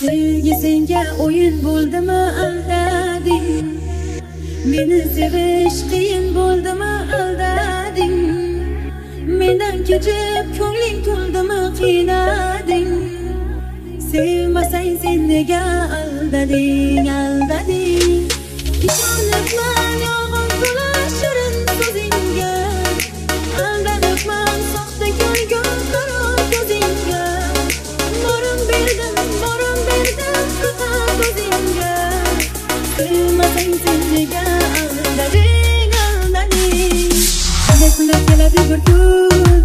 Sevgi senga o'yin bo'ldimi aldading, meni sevish qiyin bo'ldimi aldading, mendan kechib ko'ngling to'ldimi qiynading. Sevmasang sen nega aldading, aldading. Ishonibman yolg'on to'la shirin so'zingga, aldanibman soxtakor qaro ko'zingga. Borim berdim faqat o'zingga. Sevmasang sen nega aldading, aldading. Qanday kunlar keladi bir kun,